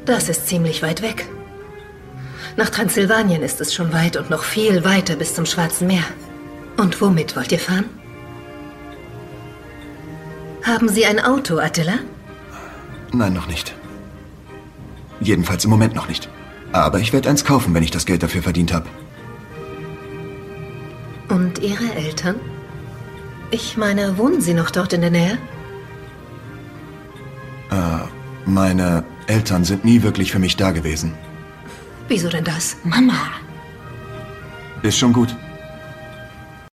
Das ist ziemlich weit weg. Nach Transsilvanien ist es schon weit und noch viel weiter bis zum Schwarzen Meer. Und womit wollt ihr fahren? Haben Sie ein Auto, Attila? Nein, noch nicht. Jedenfalls im Moment noch nicht. Aber ich werde eins kaufen, wenn ich das Geld dafür verdient habe. Und Ihre Eltern? Ich meine, wohnen Sie noch dort in der Nähe? Meine Eltern sind nie wirklich für mich da gewesen. Wieso denn das? Mama. Ist schon gut.